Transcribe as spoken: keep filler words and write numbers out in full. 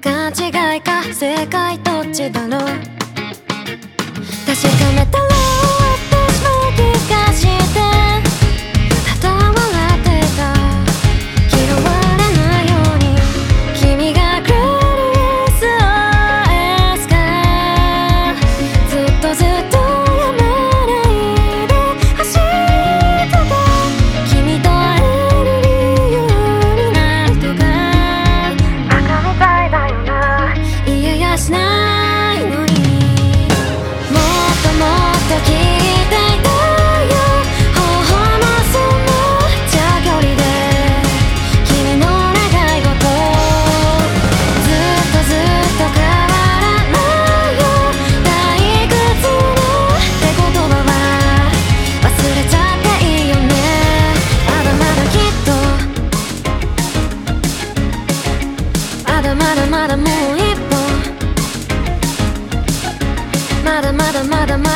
勘違いか正解どっちだろう。確かめたら私も気がしてただ笑ってた。嫌われないように君がくれる エスオーエス がずっとずっとやめないで走ってた。君と会える理由になるとかバカみたいだよな、言えやしないのに。もっともっと聞いていたよ、頬のその茶距離で君の願い事。ずっとずっと変わらないよ、退屈なって言葉は忘れちゃっていいよね。まだまだきっとまだまだまだもう一歩、まだまだまだまだ